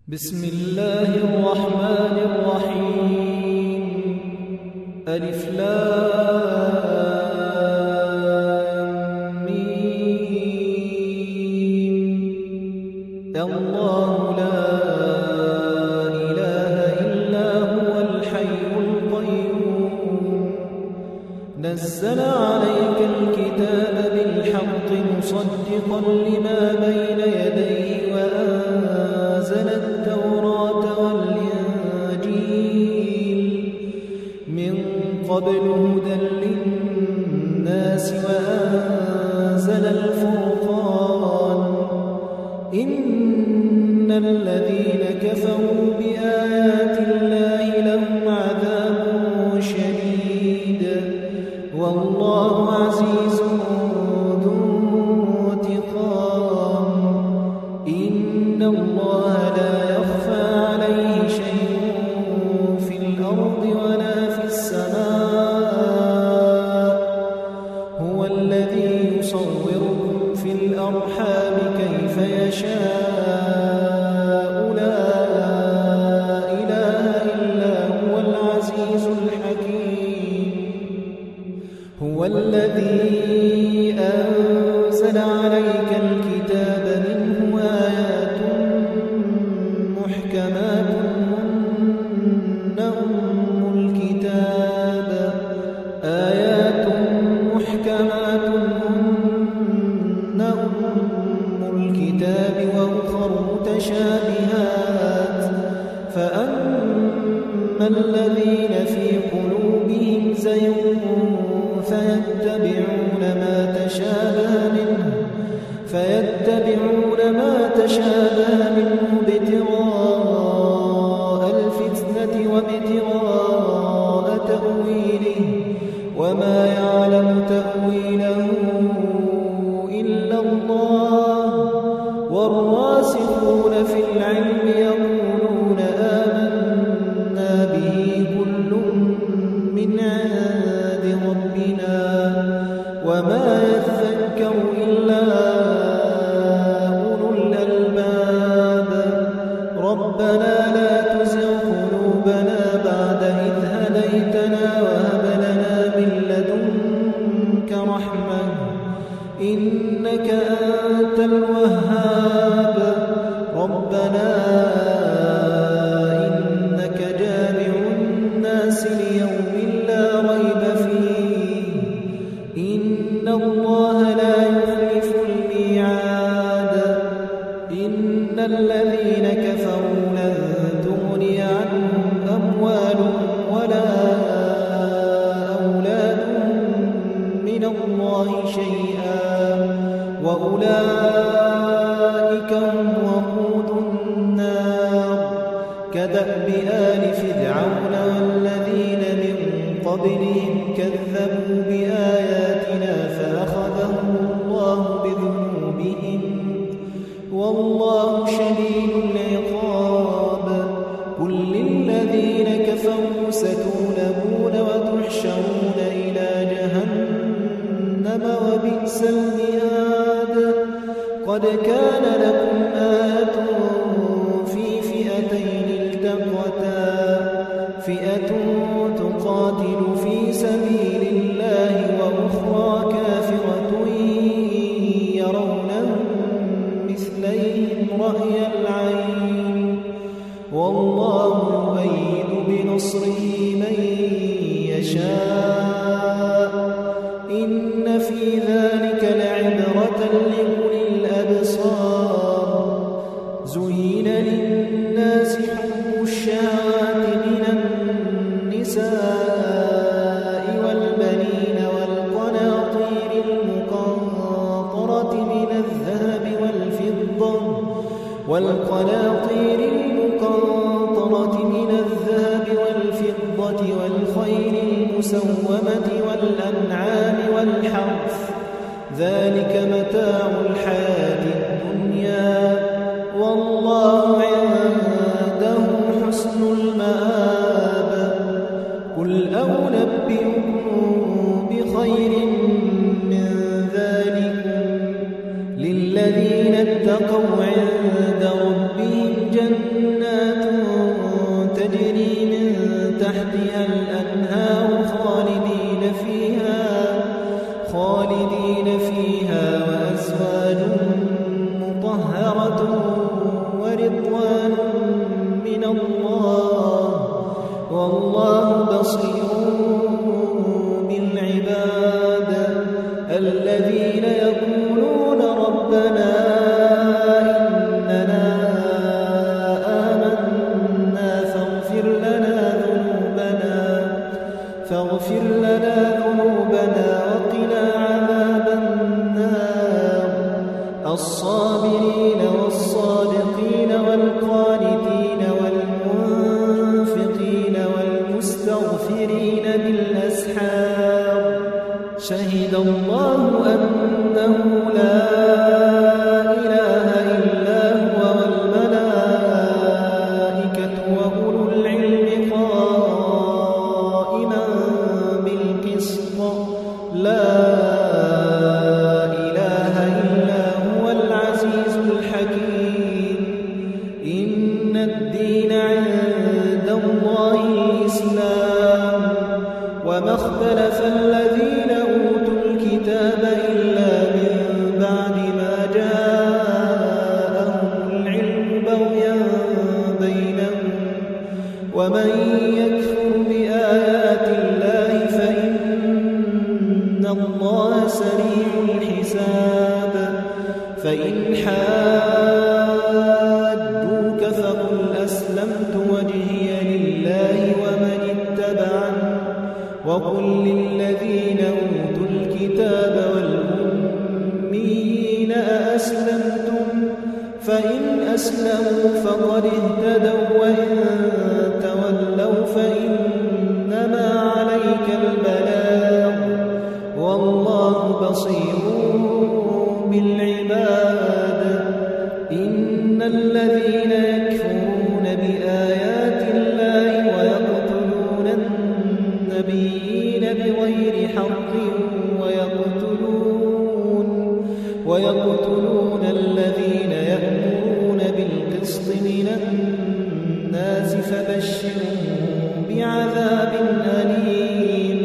بسم الله الرحمن الرحيم. ألف لام ميم. الله لا إله إلا هو الحي القيوم. نزل عليك الكتاب بالحق مصدقا لما بين يديه وأنزل التوراة والإنجيل من قبل هدى للناس وأنزل الفرقان. إن الذين كفروا بآيات الله لهم عذاب شديد والله عزيز ذو انتقام. إن الله لا يخفى عليه شيء في الأرض ولا في السماء. هو الذي يصوركم في الأرحام كيف يشاء لا إله إلا هو العزيز الحكيم. هو الذي أنزل عليك الكتاب منه آيات محكمات هن أم الكتاب وأخر متشابهات. فأما الذين في قلوبهم زيغ فيتبعون ما تشابه منه ابتغاء الفتنة وابتغاء تأويله وما يعلم تأويله إلا الله. والراسخون في العلم يقولون آمنا به كل من عند ربنا وما يذكر إلا أولو الألباب. ربنا لا تزغ قلوبنا بعد إذ هديتنا وهب لنا من لدنك رحمة إنك أنت الوهاب. ربنا إنك جامع الناس ليوم لا ريب فيه إن الله لا يخلف الميعاد. إن الذين كفروا لن تغني عنهم أموالهم ولا أولادهم من الله شيئا وأولئك هم وقود النار. كدأب آل فرعون والذين من قبلهم كذبوا بآياتنا فأخذهم الله بذنوبهم والله شديد العقاب. قل للذين كفروا ستغلبون وتحشرون إلى جهنم وبئس المهاد. قد كان لكم آية في فئتين التقتا فئة تقاتل في سبيل الله وأخرى كافرة يرونهم مثليهم رأي العين والله يؤيد بنصره من يشاء. إن في ذلك لعبرة لأولي الأبصار. زين للناس حب الشهوات من النساء والبنين والقناطير المقنطرة من الذهب والفضة والخيل المسومة والأنعام والحرث ذلك متاع الحياة الدنيا والله عنده حسن المآب. قل أنبئكم بخير من ذلكم للذين اتقوا عند ربهم جنات ورضوان من الله والله بصير بالعباد الذين يقولون ربنا إننا آمنا فاغفر لنا ذنوبنا وقنا عذاب النار الصابرين والصادقين والقانتين والمنفقين والمستغفرين بالأسحار شهد الله أنه لا إله إلا هو والملائكة وأولو العلم قائما بالقسط لا إله إلا هو العزيز الحكيم إن الدين عند الله الإسلام وما اختلف الذين أوتوا الكتاب إلا من بعد ما جاءهم العلم بغيا بينهم ومن يكفر بآيات الله فإن الله سريع الحساب فإن حاجوك فقل أسلمت وجهي لله ومن اتبعني وقل للذين أوتوا الكتاب والأميين أأسلمتم فإن أسلموا فقد اهتدوا وإن تولوا فإنما عليك البلاغ والله بصير بالعباد إن الذين يكفرون بآيات الله ويقتلون النبيين بغير حق ويقتلون الذين يأمرون بالقسط من الناس فبشرهم بعذاب أليم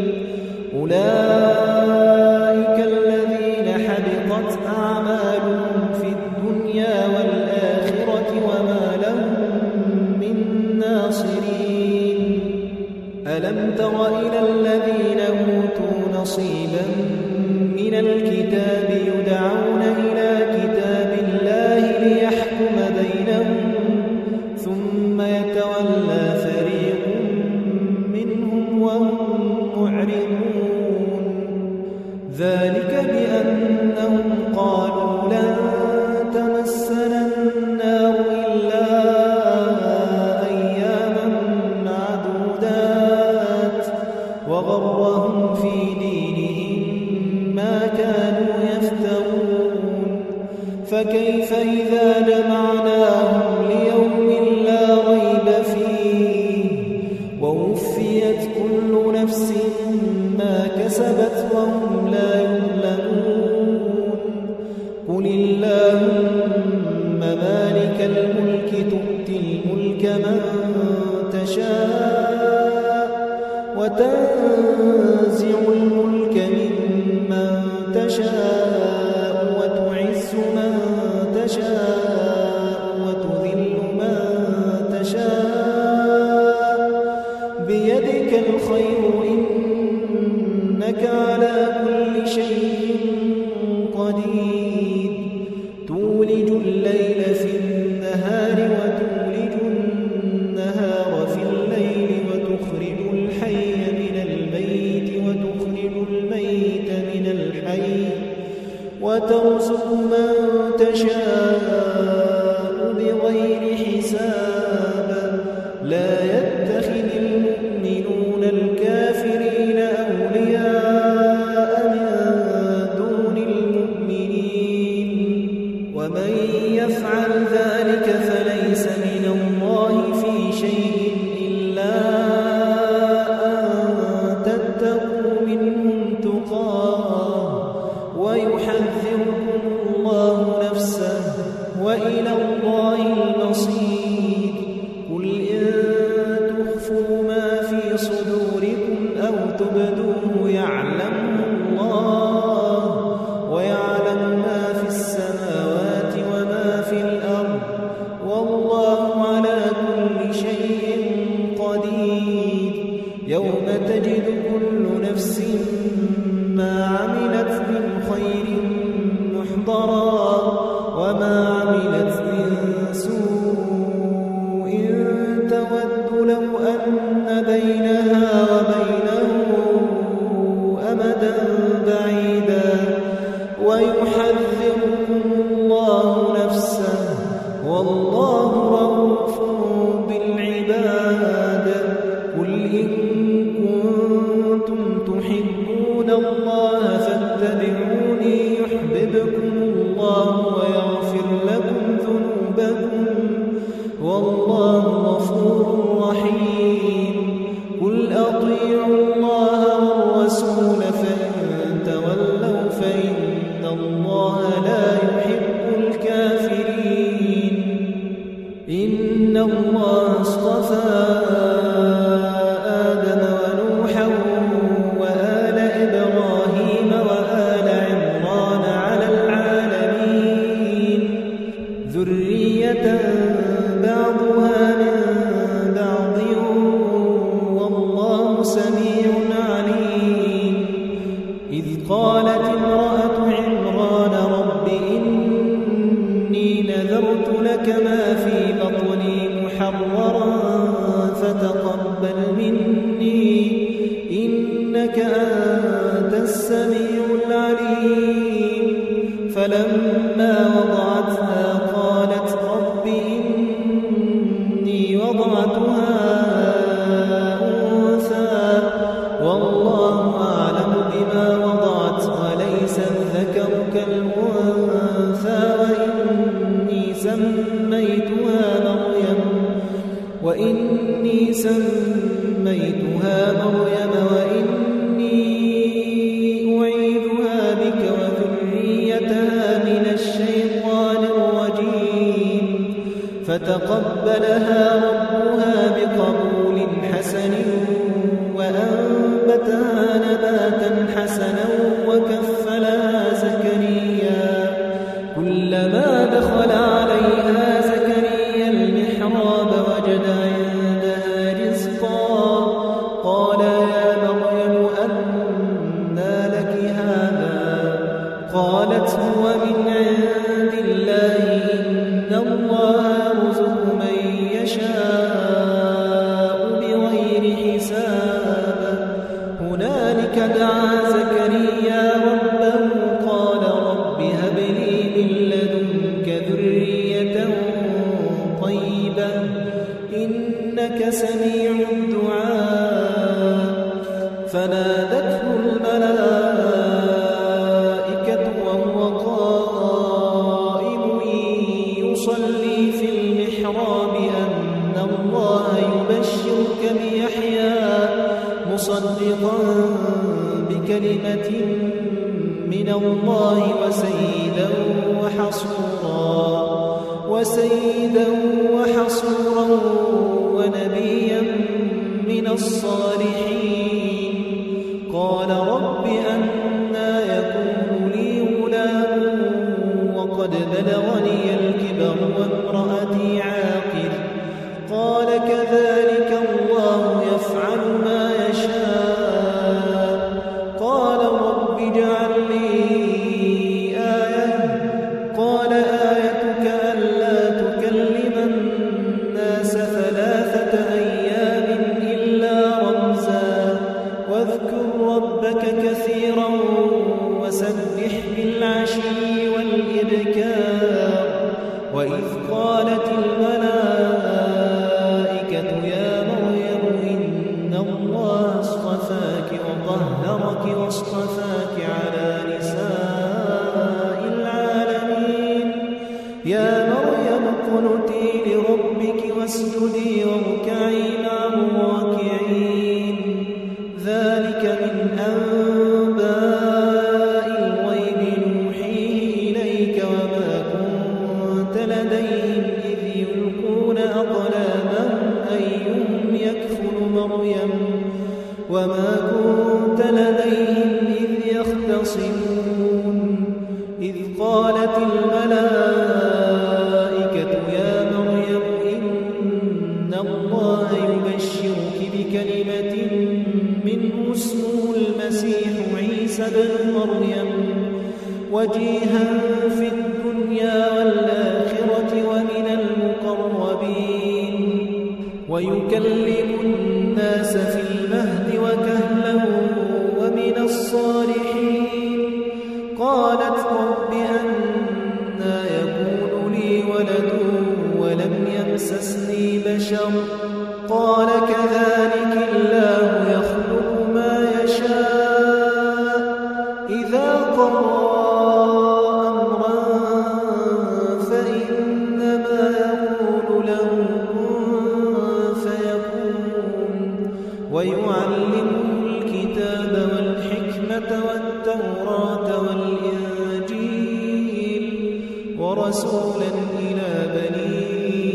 أولئك الذين حبطت أعمالهم في الدنيا والآخرة وما لهم من ناصرين ألم تر إلى الذين أوتوا نصيبا من الكتاب يدعون إلى كتاب الله ليحكم بينهم ثم يتولى فريق منهم وهم معرضون ذلك بأنهم قالوا لن تمسنا النار إلا أياما معدودات وغرهم في دينهم ما كانوا يفترون فكيف إذا جمعناهم ليوم لا ريب فيه ووفيت كل نفس ما كسبت وهم لا يظلمون قل اللهم مالك الملك تؤتي الملك من تشاء وتنزع الملك ممن تشاء وتعز من تشاء وتذل من تشاء بيدك الخير إنك على كل شيء قدير تولج الليل في النهار وتولج النهار في الليل وتخرج الحي من الميت وتخرج الميت من الحي وترزق من تشاء بغير حساب لا يتخذ المؤمنون الكافرين أولياء من دون المؤمنين ومن يفعل ذلك فليس من الله في شيء إلا أن تتقوا منهم تقاه ويحذركم الله والله على كل شيء قدير يوم تجد كل نفس ما عملت من خير محضرا وما عملت من سوء تود لو أن بينها وبينه أمدا بعيدا ويحذركم الله نفسه والله رؤوف بالعباد قل إن كنتم تحبون الله فاتبعوني يحببكم الله ويغفر لكم ذنوبكم والله غفور رحيم قل أطيعوا الله والرسول فإن تولوا فإن الله لا يحب الكافرين إن الله اصطفى آدم ونوحا وآل إبراهيم وآل عمران على العالمين ذرية بعضها من بعض والله سميع عليم إذ قالت امرأة عمران رب إني نذرت لك ما في بطني محررا فتقبل مني إنك أنت السميع العليم فلما وضعتها قالت رب إني وضعتها أنثى والله أعلم بما وضعت وليس الذكر كالأنثى وإني سميتها مريم وإني أعيذها بك وذريتها من الشيطان الرجيم فتقبلها ربها بقبول حسن وأنبتها نباتا حسنا وكفلها زكريا كلما دخل عليها زكريا المحراب وجد عندها رزقا قال يا مريم أنى لك هذا قالت هو من عند الله إن الله يرزق من يشاء بغير حساب هنالك دعا زكريا ربه قال رب هب لي من لدنك ذرية طيبة إنك سميع الدعاء فنادته الملائكة وهو قائم يصلي في المحراب أن الله يبشرك بيحيى مصدقا بكلمة من الله وسيدا وحصورا ونبيا من الصالحين قال رب أنى يكون لي غلام وقد بلغني الكبر وامرأتي عاقر قال كذلك الله يفعل ما يشاء قال رب اجعل لي آية قال آيتك ألا تكلم الناس 3 أيام إلا رمزا واذكر ربك كثيرا وسبح بالعشي والإبكار وإذ قالت الملائكة يا مريم إن الله اصطفاك وطهرك واصطفاك على نساء العالمين يا مريم اقنتي لربك واسجدي واركعي مع الراكعين ذلك من أنباء الغيب نوحيه إليك وما كنت لديهم إذ يلقون أقلامهم أيهم يكفل مريم وما كنت لديهم إذ يختصمون إذ قالت الملائكة يا مريم عيسى ابن مريم وجيها في الدنيا والآخرة ومن المقربين ويكلم الناس في المهد وكهلا ومن الصالحين. قالت رب أنى يكون لي ولد ولم يمسسني بشر قال كذلك الله يخلق ما يشاء إذا قضى أمرا فإنما يقول له كن فيكون ويعلمه الكتاب والحكمة والتوراة والإنجيل ورسولا إلى بني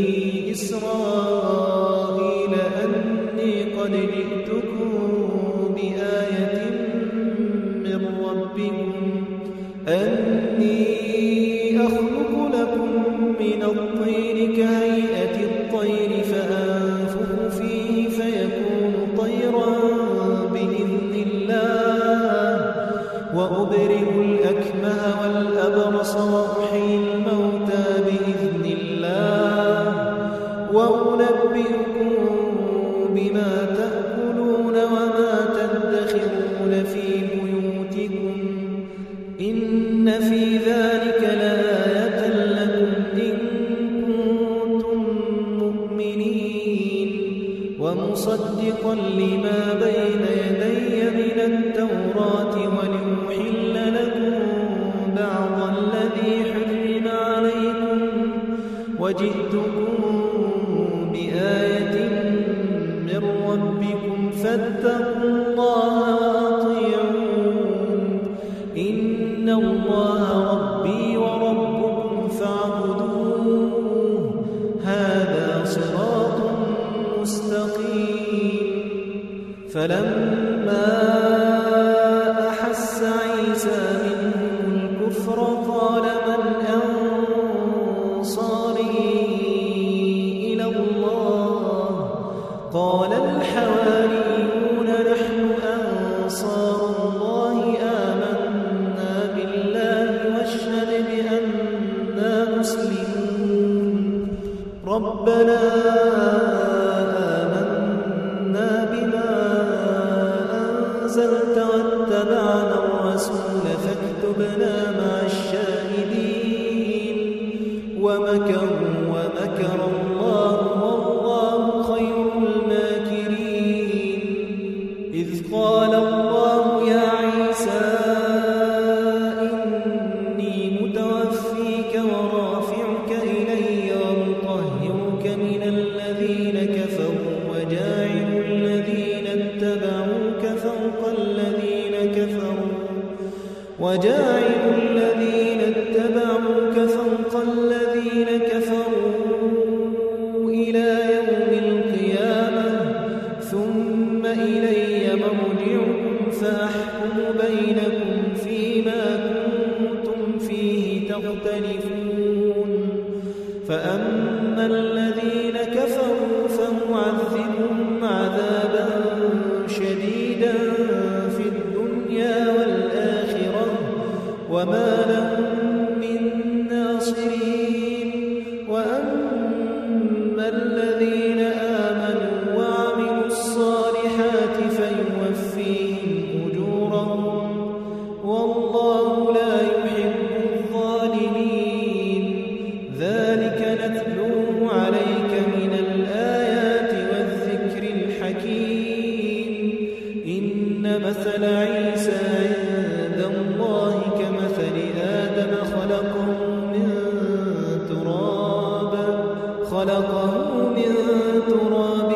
إسرائيل أني قد جئتكم بآية من ربكم أني أخلق لكم من الطين كهيئة الطير فأنفخ فيه فيكون طيرا بإذن الله وأبرئ الأكمه والأبرص وأحيي الموتى بإذن الله وأنبئكم بما تأكلون وما تدخرون في بيوتكم إن في ذلك لآية لكم إن كنتم مؤمنين ومصدقا لما بين يدي من التوراة ولأحل لكم بعض الذي حرم عليكم وجئتكم بآية من ربكم فاتقوا الله وأطيعون إن الله ربي وربكم فاعبدوه هذا صراط مستقيم. فلما أحس عيسى منهم الكفر قال من أنصاري إلى الله قال الحواريون نحن أنصار الله آمنا بالله واشهد بأننا مسلمون ربنا آمنا بما أنزلت واتبعنا الرسول فاكتبنا مع الشاهدين ومكروا ومكر الله والله خير الماكرين. إذ قال الله يا عيسى إني متوفيك ورافعك إلي ومطهرك من الذين كفروا وجاعل الذين اتبعوك فوق الذين كفروا إلى يوم القيامة ثم إلي مرجعكم فأحكم بينكم فيما كنتم فيه تختلفون. فأما الذين كفروا فمعذبهم عذابا شديدا في الدنيا والآخرة وما لهم من ناصرين. وأما الذين آمنوا وعملوا الصالحات فيوفيهم أجورهم والله لا يحب الظالمين. ذلك نتلوه عليك من الآيات والذكر الحكيم. إن مثل عيسى عند الله كمثل آدم خلقه من تراب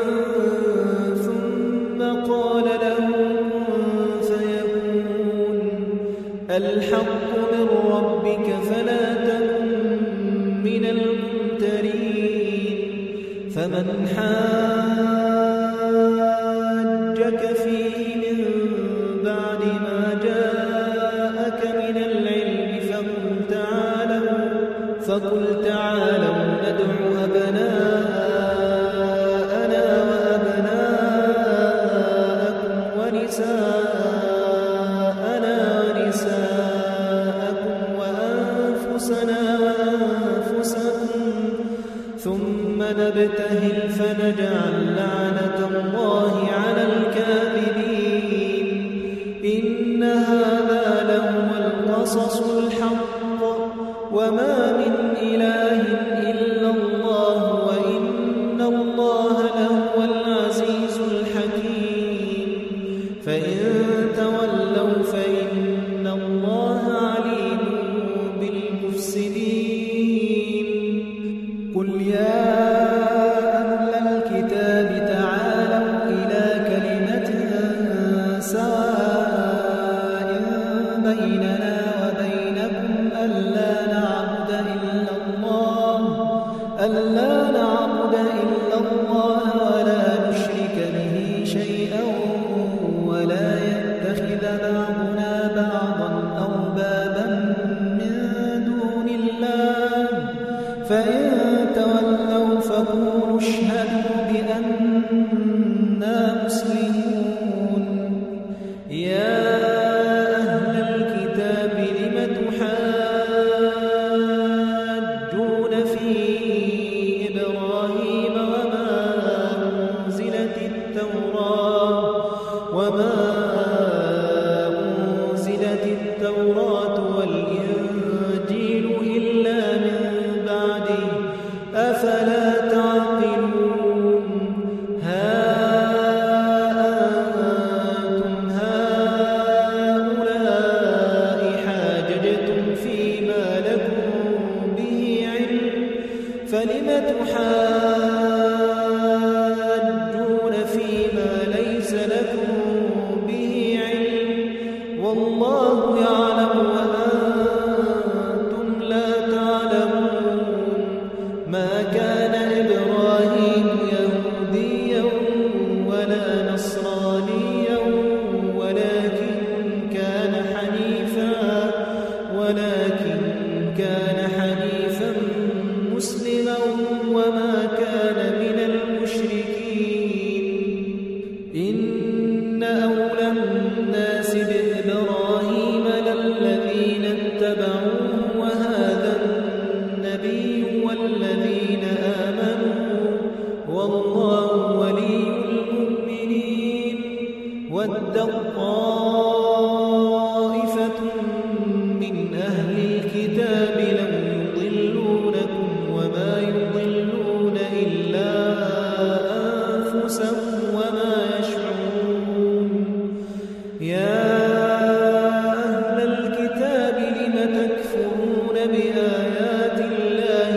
ثم قال له كن فيكون. الحق من ربك فلا تكن من الممترين. فمن حاجك فيه من بعد ما جاءك من العلم فقل تعالوا ندع أبناءنا وأبناءكم ونساءنا نجتهل فنجعل لعنة الله على الكاذبين إن هذا لهو القصص الحق وما من إله إلا الله وإن الله لهو العزيز الحكيم فإن تولوا فإن الله عليم بالمفسدين قل يا أهل الكتاب تعالوا إلى كلمة سواء بيننا وبينكم ألا نعبد إلا الله ولا نشرك به شيئا ولا يتخذ بعضنا بعضا أربابا من دون الله فإن تولوا فقولوا اشهدوا بأننا مسلمون يا أهل الكتاب لم تحاجون في إبراهيم وما أنزلت التوراة والإنجيل إلا من بعده أفلا تعقلون ها أنتم هؤلاء حاججتم فيما لكم به علم فلم تحاجون فيما ليس لكم به علم والله يعلم وأنتم لا تعلمون ما كان إبراهيم يهوديا ولا نصرانيا ولكن كان حنيفا مسلما وما كان من المشركين إن أولى الناس بإبراهيم للذين اتبعوه وهذا النبي والذين آمنوا والله ولي المؤمنين ود طائفة من أهل الكتاب لو يضلونكم وما يضلون إلا أنفسهم وما يشعرون يا أهل الكتاب لم تكفرون بآيات الله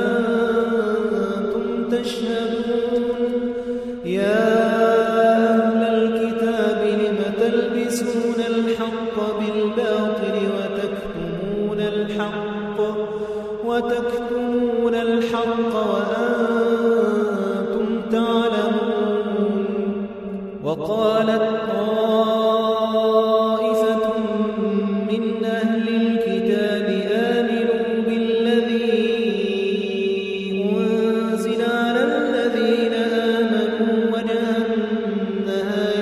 وأنتم تشهدون يا أهل الكتاب لم تلبسون الحق بالباطل وتكتمون الحق وأنتم تعلمون وقالت طائفة من أهل الكتاب آمنوا بالذي أنزل على الذين آمنوا وجه النهار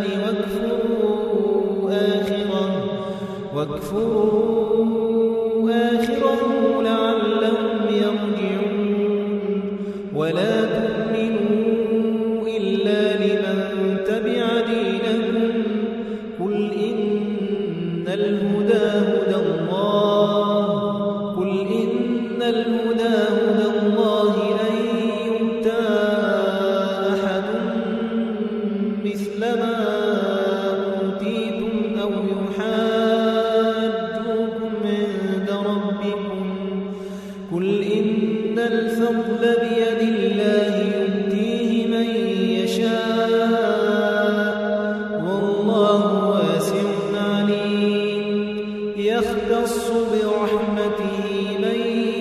واكفروا آخره لعلهم يرجعون ولا تؤمنوا إلا لمن تبع دينكم قل إن الهدى هدى الله أن يؤتى أحد مثل ما أوتيتم أو يحاجوكم عند ربكم قل إن الفضل بيد الله يؤتيه من يشاء والله واسع عليم يختص برحمته من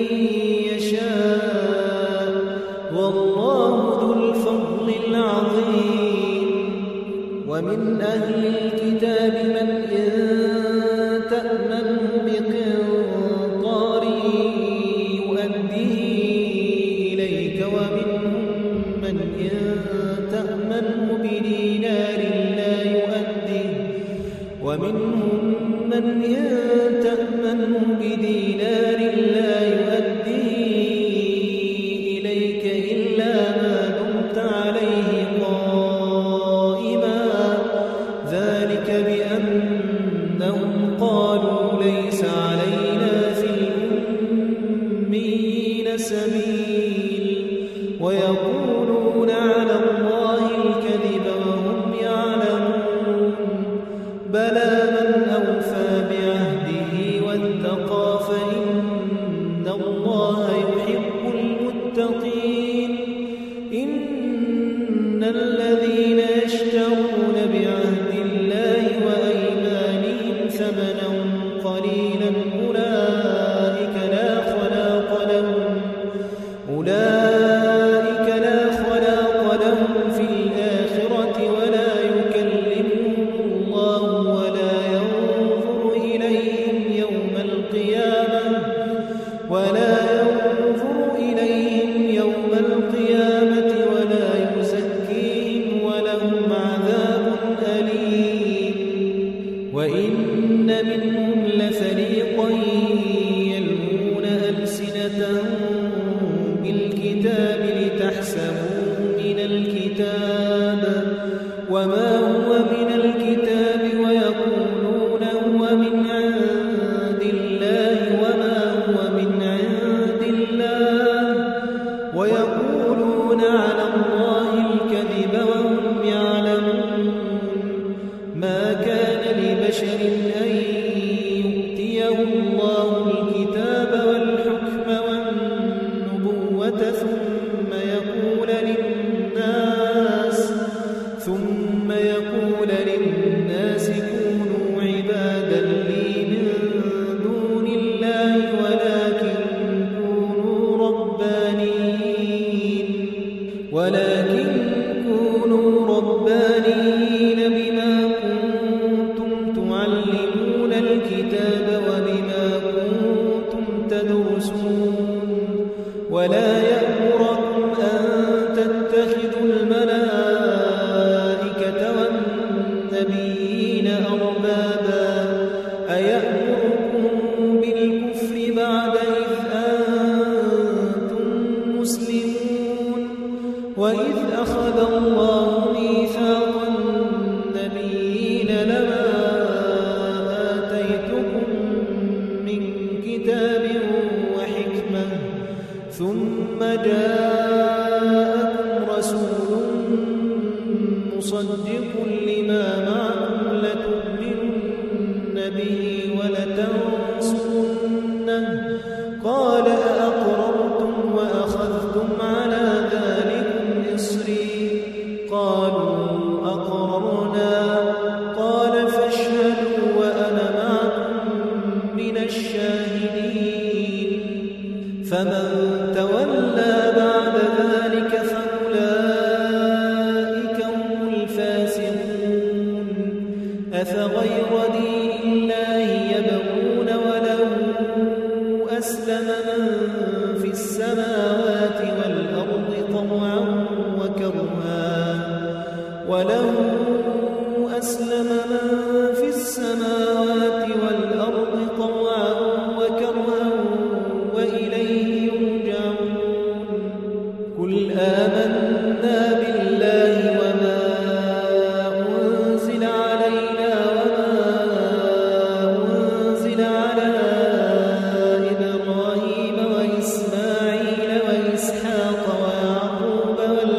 يشاء والله ذو الفضل العظيم ومن أهل الكتاب من إن تأمنه بقنطار يؤديه إليك ومنهم من إن تأمنه بدينار لا يؤديه إليك إلا ما دمت الذين يشترون بعهد الله وأيمانهم ثمنا قليلا أولئك لا خلاق لهم في الآخرة ولا يكلمهم الله ولا ينظر إليهم يوم القيامة ولا يزكيهم ولهم عذاب أليم. وإن منهم لفريقا يلوون ألسنتهم بالكتاب لتحسبوه من الكتاب وما هو من الكتاب ويقولون هو من عند الله وما هو من عند الله ويقولون على الله الكذب وهم يعلمون. ما كان لبشر أن يؤتيه الله الكتاب والحكم والنبوة ثم يقول للناس كونوا عبادا لي من دون الله ولكن كونوا ربانيين بما كنتم تعلمون الكتاب وبما كنتم تدرسون. ولا يأمركم أن تتخذوا الملائكة والنبيين أربابا أيأمركم بالكفر بعد إذ أنتم مسلمون. وإذ أخذ الله ميثاق النبيين لما آتيتكم من كتاب وحكمة ثم جاءكم رسول مصدق لما معكم لتؤمنن به ولتنصرنه قال أأقررتم وأخذتم على ذلكم إصري قالوا أقررنا قال فاشهدوا وأنا معكم من الشاهدين. فمن تولى بعد ذلك فأولئك هم الفاسقون. أفغير دين الله يبغون وله أسلم من في السماوات والأرض طوعا وكرها وإليه يرجعون. قل آمنا بالله وما أنزل علينا وما أنزل على إبراهيم وإسماعيل وإسحاق ويعقوب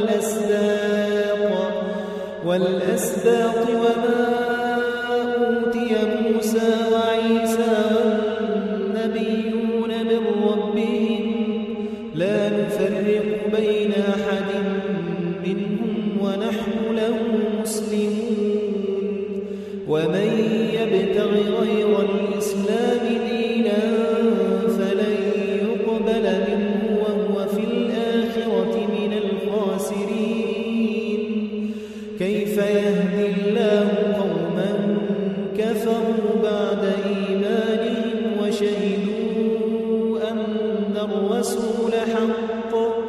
والأسباط وما أوتي موسى وعيسى والنبيون من ربهم لا نفرق بين أحد منهم ونحن له مسلمون. ومن يبتغ غير الإسلام دينا فلن يقبل منه وهو في الآخرة من الخاسرين. كيف يهدي الله قوما كفروا بعد إيمانهم وشهدوا أن الرسول حق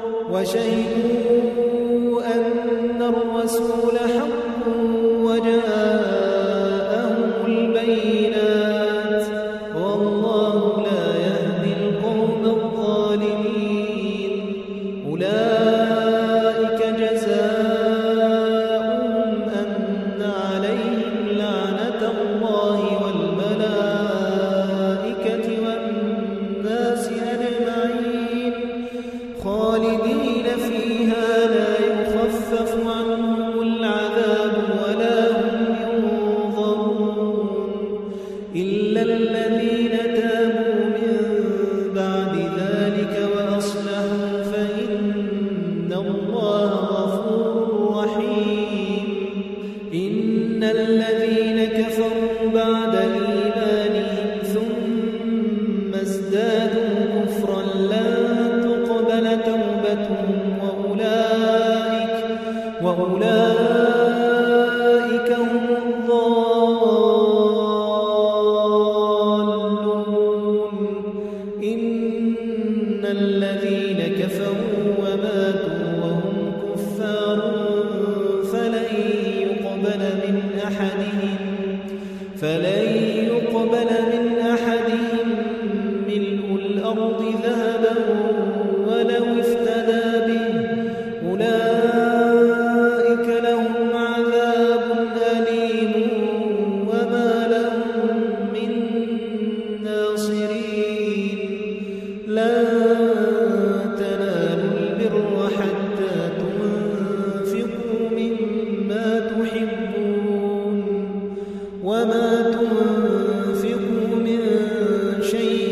وجاءهم البينات والله لا يهدي القوم الظالمين. أولئك جزاؤهم أن عليهم لعنة الله والملائكة والناس أجمعين خالدين فيها لا وأولئك هم الضالون. إن الذين كفروا وماتوا وهم كفار فلن يقبل من أحدهم ملء الأرض ذهبا ولو افتدى به. أولئك لهم عذاب أليم وما لهم من ناصرين. لن تنالوا البر حتى تنفقوا مما تحبون وما تنفقوا من شيء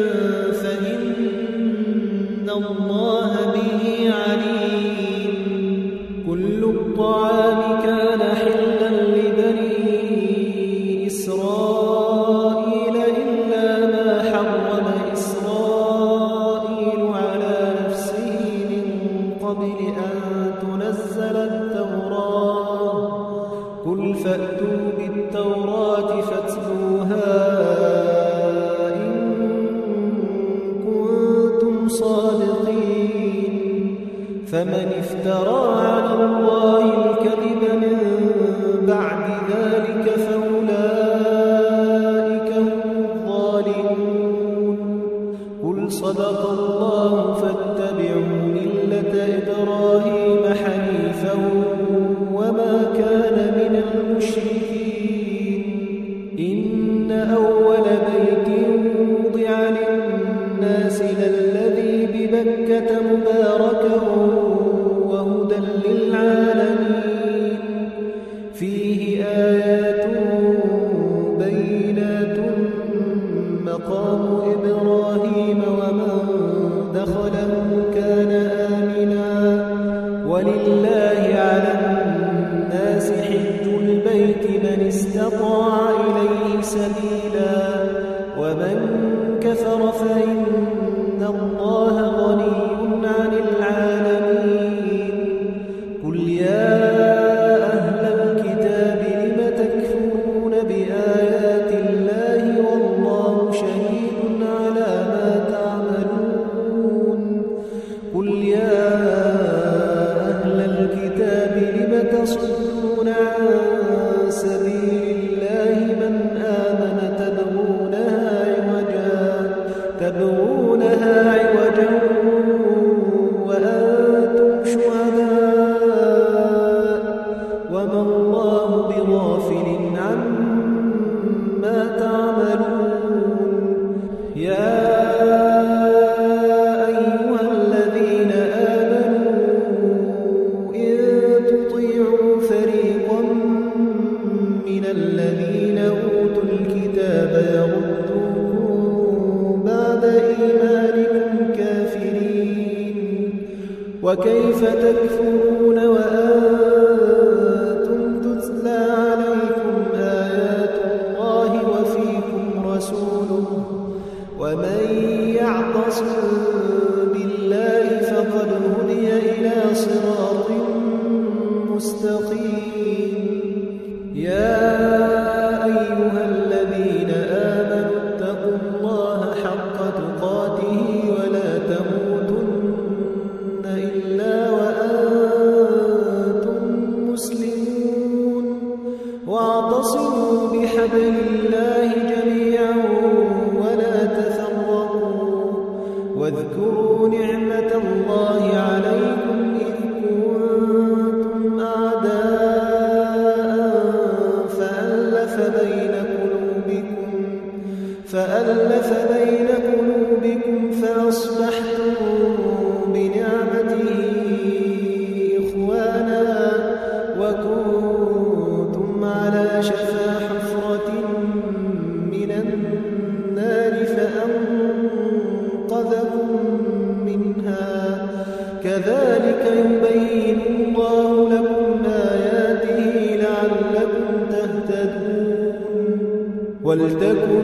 فإن الله به عليم. كل الطعام كان حلا لبني إسرائيل إلا ما حرم إسرائيل على نفسه من قبل أن تنزل التوراة. قل فأتوا بالتوراة فاتلوها إن كنتم صادقين. فمن افترى على الله الكذب من بعد ذلك فأولئك هم الظالمون. قل صدق الله فاتبعوا ملة إبراهيم حنيفا وما كان من المشركين. إن أول بيت وضع للناس للذي ببكة مباركا وهدى للعالمين. فيه آيات بينات مقام إبراهيم ومن دخله كان آمنا. ولله على الناس حج البيت من استطاع إليه سبيلا ومن كفر فإن الله غني عن العالمين. قل يا أهل الكتاب لم تكفرون بآيات الله والله شهيد على ما تعملون. قل يا أهل الكتاب لم تصدون عن سبيل الله من آمن تبغونها عوجا وأنتم شهداء وما الله بغافل عما تعملون. يا أيها الذين آمنوا إن تطيعوا فريقا من الذين أوتوا الكتاب يردوكم بعد إيمانكم كافرين. وكيف تكفرون وأنتم تتلى عليكم آيات الله وفيكم رسوله. ومن يعتصم بالله فقد هدي إلى صراط مستقيم. يا أيها الذين آمنوا اتقوا الله حق تقاته ولا تموتن إلا وأنتم مسلمون. واعتصموا بحبل الله جميعا ولا تفرقوا. واذكروا نعمة الله عليكم إذ كنتم أعداء فألف بين قلوبكم فأصبحتم بنعمته إخوانا وكنتم على شفا حفرة من النار فأنقذكم منها. كذلك يبين الله لكم آياته لعلكم تهتدون. ولتكن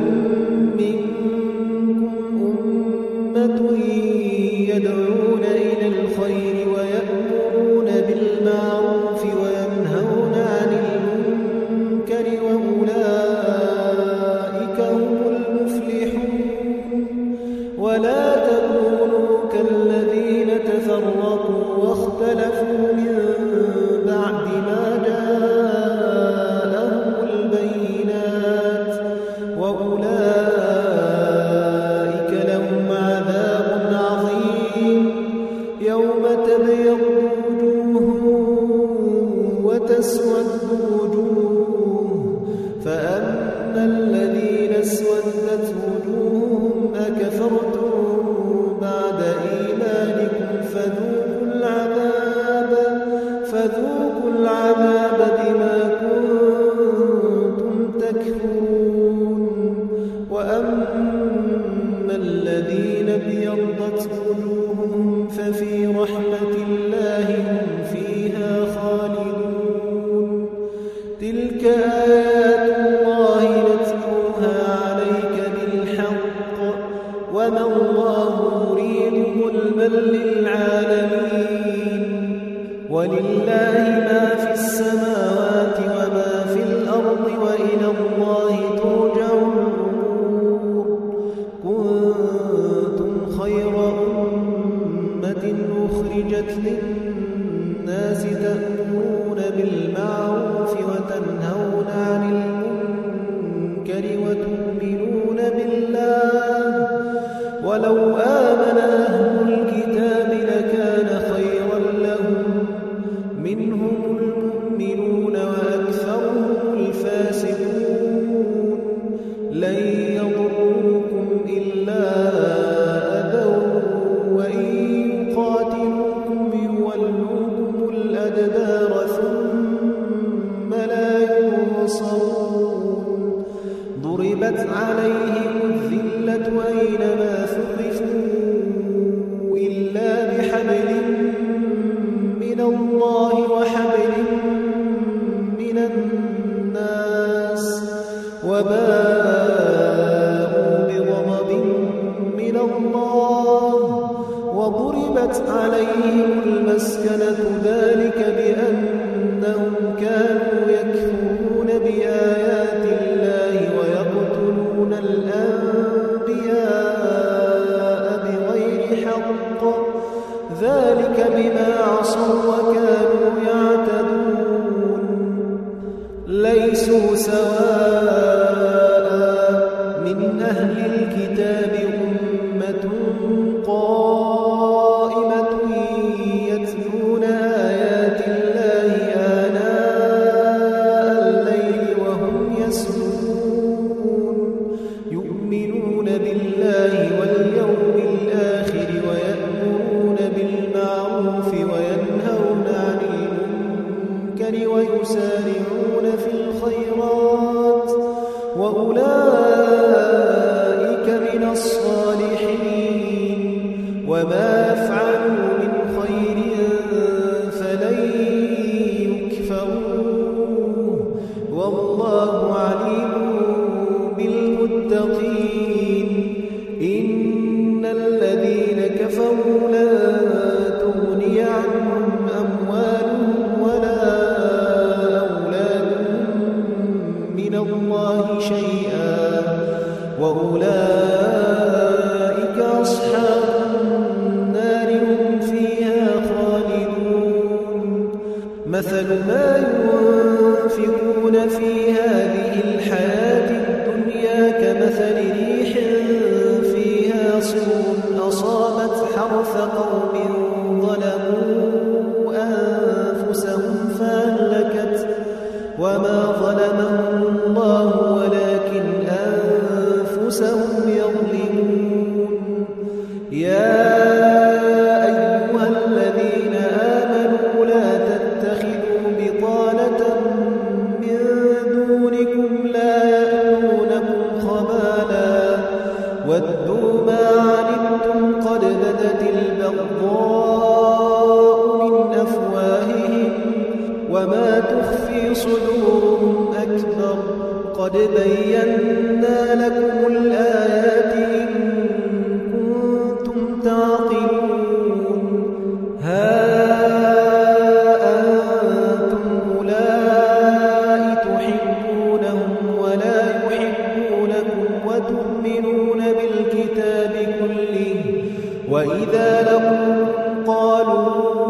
منكم أمة يدعون إلى الخير ويأمرون بالمعروف تسود وجوه فأما الذين اسودت وجوههم أكفرتم بعد إيمانكم فذوقوا العذاب بما كنتم تكفرون وأما الذين ابيضت وجوههم ففي رحمة الله هم فيها خالدون تلك آيات الله نتلوها عليك بالحق وما الله يريد ظلما للعالمين ولله ما في السماوات وما في الأرض وإلى الله ترجع الأمور كنتم خير أمة أخرجت للناس تأمرون بالمعروف وتنهون عن المنكر وتؤمنون بالله ولو آمن أهل الكتاب لكان خيرا لهم منهم المؤمنون وأكثرهم الفاسقون لن يضروكم إلا أذى وإن يقاتلوكم يولوكم الأدبار ثم لا ينصرون ضربت عليهم الذلة أينما ثقفوا إلا بحبل من الله وحبل من الناس وباءوا بغضب من الله وضربت عليهم المسكنة ذلك بأنهم كانوا يكفرون بآيات الله ويقتلون الأنبياء بغير حق ذلك بما عصوا وكانوا يعتدون ليسوا سواء من أهل الكتاب أمة قائمة يتلون آيات الله آناء الليل وهم يسجدون يؤمنون بالله واليوم الآخر ويأمرون بالمعروف وينهون عن المنكر ويسارعون في الخيرات وأولئك من الصالحين وما يفعلوا من خير فلن يكفروه والله عليم بالمتقين إن الذين كفروا لا تغني عنهم أموالهم ولا أولادهم من الله شيئا وأولئك أصحاب النار هم فيها خالدون مثل ما ينفقون في هذه الحياة الدنيا كمثل ريح فيها صر أصابت حرث قوم ظلموا أنفسهم فأهلكت وما ظلمهم الله ولكن أنفسهم يظلمون يا أيها الذين آمنوا لا تتخذوا بطانة من دونكم لا يألونكم خبالا ودوا ما عنتم قد بدت البغضاء من أفواههم وما تخفي صدورهم أكبر قد بينا لكم الآيات إن كنتم تعقلون ها أنتم أولئك تحبونهم ولا يحبونكم وتؤمنون بالكتاب كله وإذا لقوكم قالوا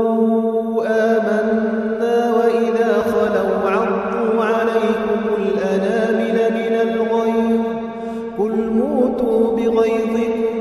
آمنا وإذا خلوا عضوا عليكم الأنامل من الغيظ قل موتوا بغيظكم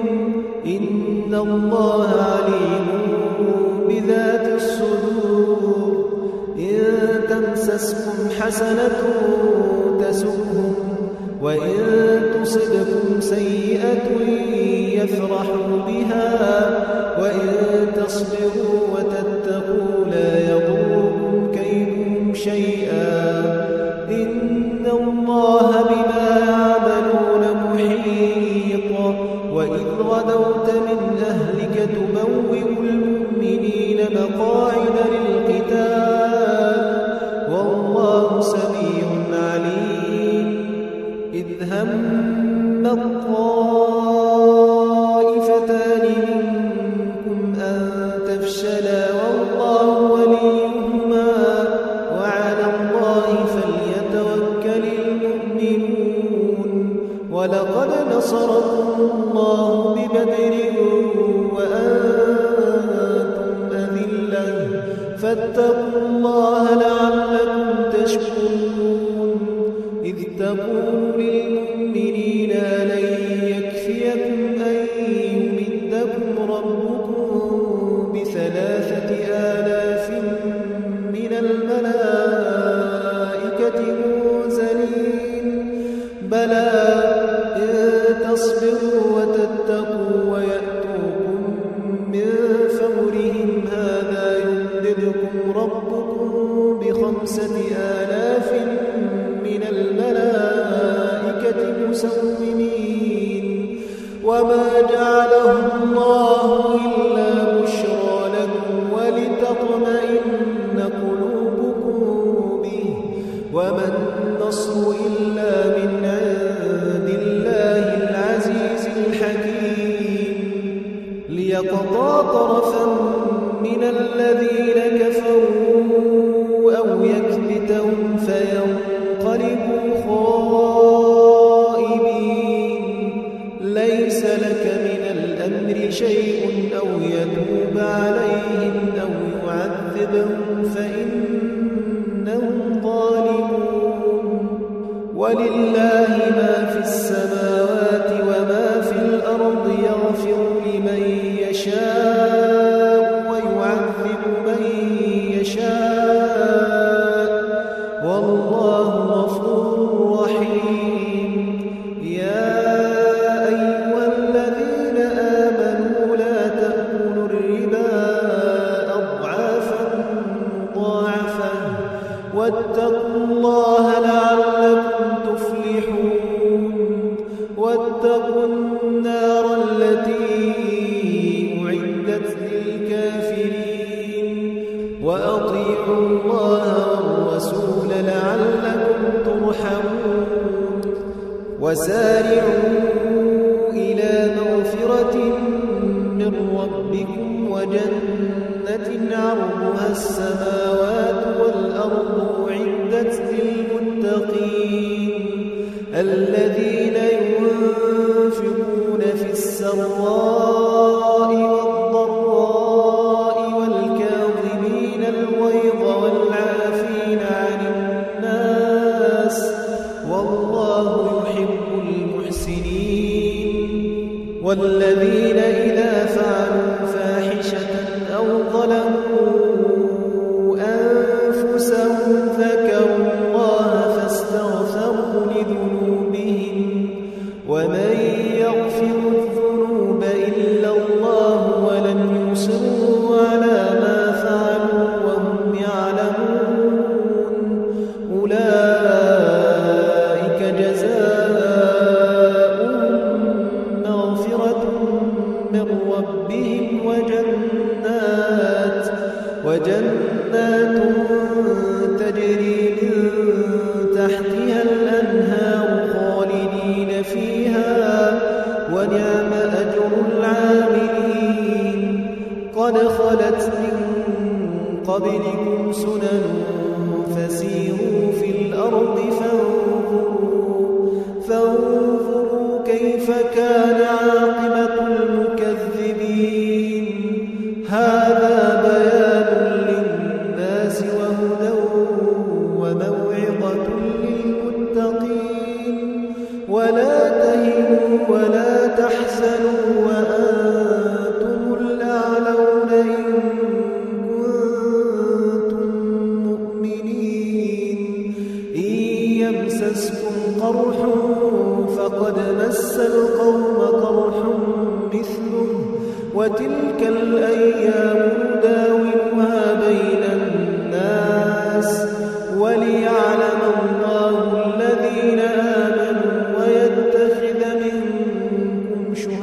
تمسسكم حسنة تسؤهم وإن تصبكم سيئة يفرحوا بها وإن تصبروا وتتقوا لا يضركم كيدهم شيئا إن الله بما يعملون محيط وإذ غدوت من أهلك تبوئ المؤمنين مقاعد للقتال والله سميع عليم إذ هم الطائفتان منكم أن تفشلا والله وليهما وعلى الله فليتوكل المؤمنون ولقد نصركم الله ببدر وأنتم أذلة فاتقوا الله لعلكم تشكرون إذ تقول للمؤمنين لن يكفيكم أن يمدكم ربكم ب3,000 من الملائكة منزلين بلى إن تصبروا وتتقوا ويأتوكم من فورهم هذا يمددكم ربكم ب5,000 من الملائكة مسومين وما جعله الله إلا بشرى لكم ولتطمئن قلوبكم به وما النصر إلا من عند الله العزيز الحكيم ليقطع طرفا من الذين كفروا أو يكبتهم فينقلبوا خائبين ليس لك من الأمر شيء أو يتوب عليهم أو يعذبهم فإنهم ظالمون ولله ما في السماوات وما في الأرض يغفر لمن يشاء ويعذب من يشاء والله غفور رحيم يا أيها الذين آمنوا لا تأكلوا الربا أضعافا مضاعفة واتقوا الله لعلكم تفلحون واتقوا النار التي أعدت للكافرين وأطيعوا الله والرسول لعلكم ترحمون وسارعوا إلى مغفرة من ربكم وجنة عرضها السماوات والأرض أعدت للمتقين الذين ينفقون في السراء والضراء والكاظمين الغيظ والعافين عن الناس والله يحب المحسنين والذين إذا فعلوا فاحشة أو ظلموا أنفسهم ذكروا الله فاستغفروا لذنوبهم ومن يغفر الذنوب إلا الله ولم يصروا على ما فعلوا وهم يعلمون أولئك جزاؤهم مغفرة من ربهم وجنات تجري من تحتها الأنهار خالدين فيها ونعم أجر العاملين قد خلت من قبلكم سنن فسيروا في الأرض فانظروا كيف كان عاقبة المكذبين هذا بيان للناس وهدى وموعظة للمتقين ولا تهنوا ولا تحزنوا وأنتم الأعلون إن كنتم مؤمنين يمسسكم قرح فقد مس القوم قرح مثله وتلك الأيام نداولها بين الناس وليعلم الله الذين آمنوا ويتخذ منكم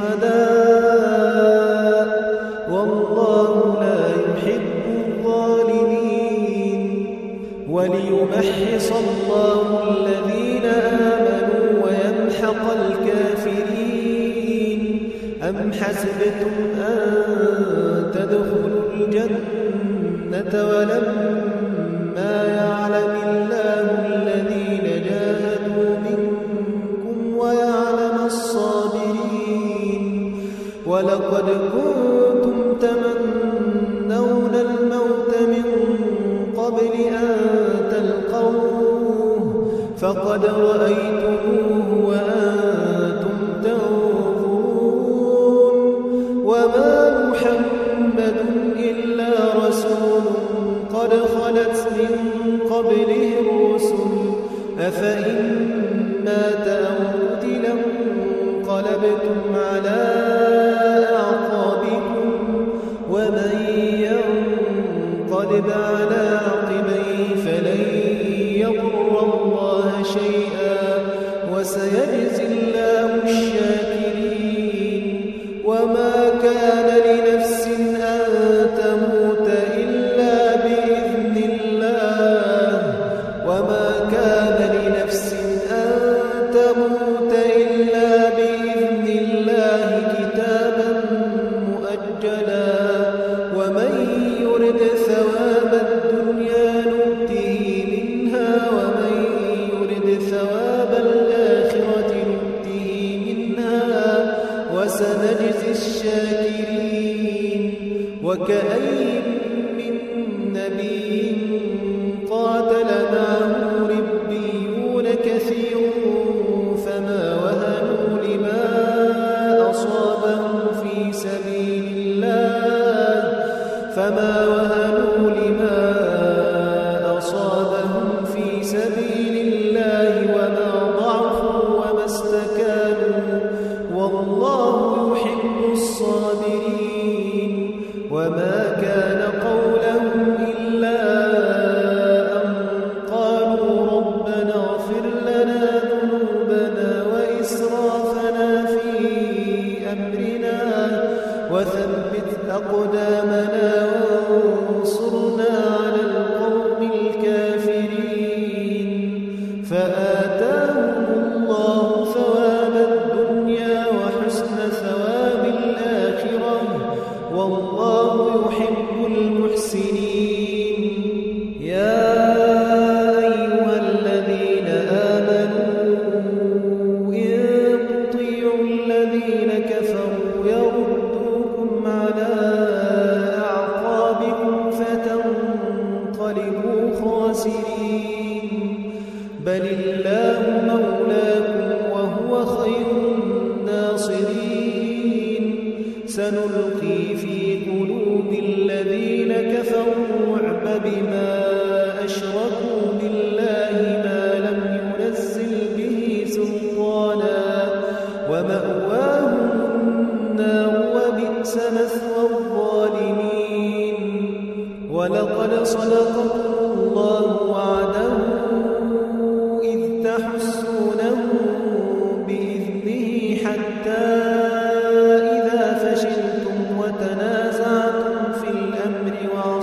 شهداء والله لا يحب الظالمين وليمحص الله الذين آمنوا ويمحق الكافرين أم حسبتم أن تدخلوا الجنة ولما يعلم الله الذين جاهدوا منكم ويعلم الصابرين ولقد كنتم تمنون الموت من قبل أن تلقوه فقد رأيتموه وأنتم تنظرون وما محمد إلا رسول قد خلت من قبله الرسل أفإن مات أو قتل انقلبتم على أعقابكم ومن ينقلب على عقبيه فلن يضر الله شيئا وسيجزي الله الشاكرين وما كان لنفس أن تموت إلا بإذن الله وما كان لنفس أن تموت إلا بإذن الله كتابا مؤجلا ومن يرد ثواب الدنيا نؤته منها ومن يرد ثواب الآخرة نؤته منها وسنجزي الشاكرين وكأي من نبي قاتل معه ربيون كثير فما وهنوا لما أصابهم في سبيل الله وما ضعفوا وما استكانوا والله يحب الصابرين وما كان قولهم إلا أن قالوا ربنا اغفر لنا ذنوبنا وإسرافنا في أمرنا وثبت أقدامنا وانصرنا على القوم الكافرين فآتاهم الله ثواب الدنيا وحسن ثواب الآخرة والله يحب المحسنين يا أيها الذين آمنوا إن تطيعوا الذين كفروا يردوكم على أعقابكم فتنقلبوا خاسرين بل الله مولاكم وهو خير الناصرين سنلقي في قلوب الذين كفروا الرعب بما أشركوا بالله ما لم ينزل به سلطانا ومأواهم النار وبئس مثوى الظالمين ولقد صدقكم الله وعده إذ تحسونهم بإذنه حتى إذا فشلتم وتنازعتم في الأمر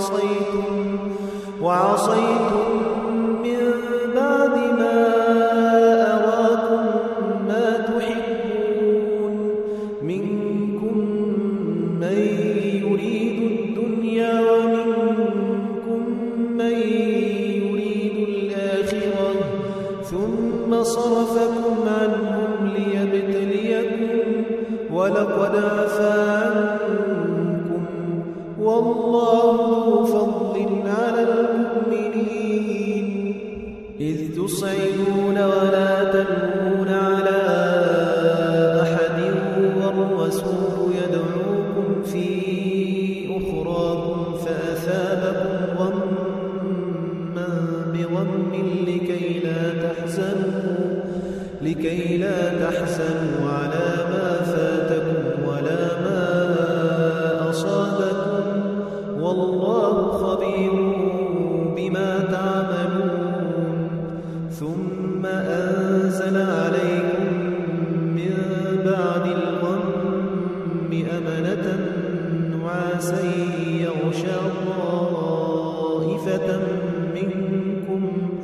وعصيتم من بعد ما أراكم ما تحبون منكم من يريد الدنيا ومنكم من يريد الآخرة ثم صرفكم عنهم ليبتليكم ولقد عفا عنكم والله ذو فضل على المؤمنين إذ تصعدون ولا تلوون على أحد والرسول يدعوكم في أخراكم فأثابكم غما غم لكي لا تحزنوا على ما فاتكم ولا ما أصابكم والله خبير بما تعملون ثم أنزل عليكم من بعد الغم أمنة نعاسا يغشى طائفة منكم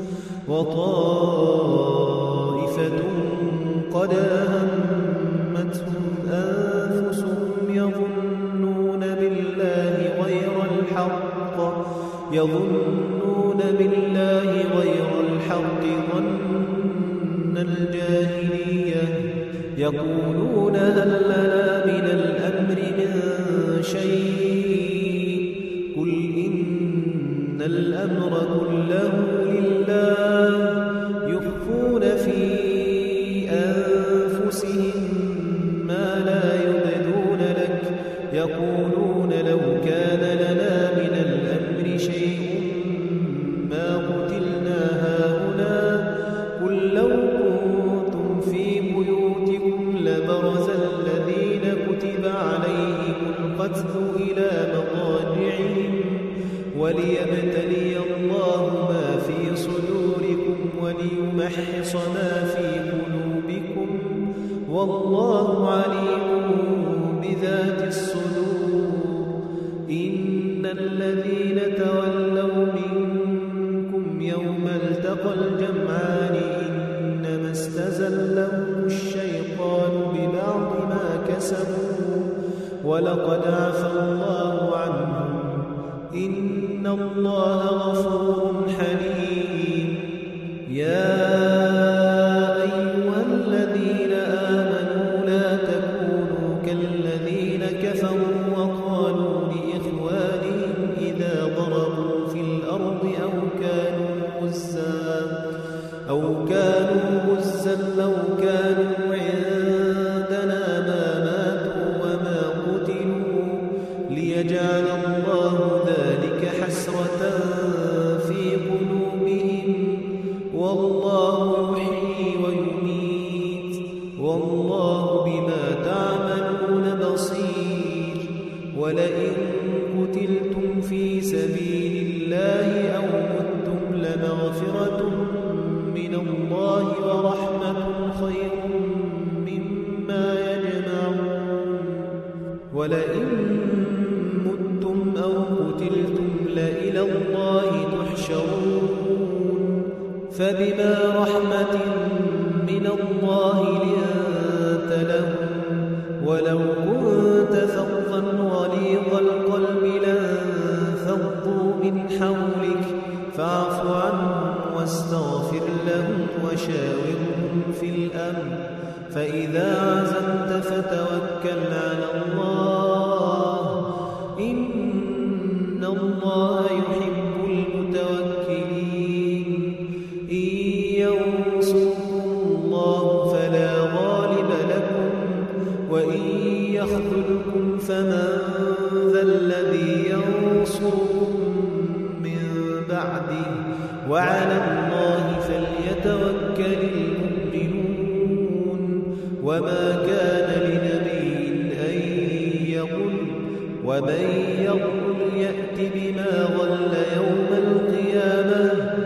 وطائفة قد أهمتهم أنفسهم يظنون بالله غير الحق ظن الجاهلية يقولون هل لنا من الأمر من شيء قل إن الأمر كله لله يخفون في أنفسهم ما لا يبدون لك يقولون لو كان لنا من الأمر شيء ما قتلنا هاهنا قل لو كنتم في بيوتكم لبرز الذين كتب عليهم القتل إلى مضاجعهم وليبتلي الله ما في صدوركم وليمحص ما في قلوبكم والله عليم بذات الصدور إن الذين تولوا منكم يوم التقى الجمعان إنما استزلهم الشيطان ببعض ما كسبوا ولقد عفى الله عنهم إن الله غفور حليم يا أيها الذين آمنوا لا تكونوا كالذين كفروا وقالوا لإخوانهم إذا ضربوا في الأرض أو كانوا غزا لو كانوا عندنا ما ماتوا وما قتلوا ليجعل الله ذلك حسرة في قلوبهم والله يحيي ويميت والله بما تعملون بصير ولئن قتلتم في سبيل الله أو متم لمغفرة من الله ورحمة خير مما يجمعون ولئن متم أو قتلتم لإلى الله تحشرون فبما رحمة من الله لأنت لهم ولو كنت فظا غليظ القلب لانفضوا من حولك فاعف عنهم واستغفر لهم وشاورهم في الأمر فإذا عزمت فتوكل على الله إن الله يحب المتوكلين إن ينصركم الله فلا غالب لكم وإن يخذلكم فمن ذا الذي ينصركم من بعده وعلى الله فليتوكل المؤمنون وما كان لنبي أن يغل ومن يغل يأت بما غل يوم القيامة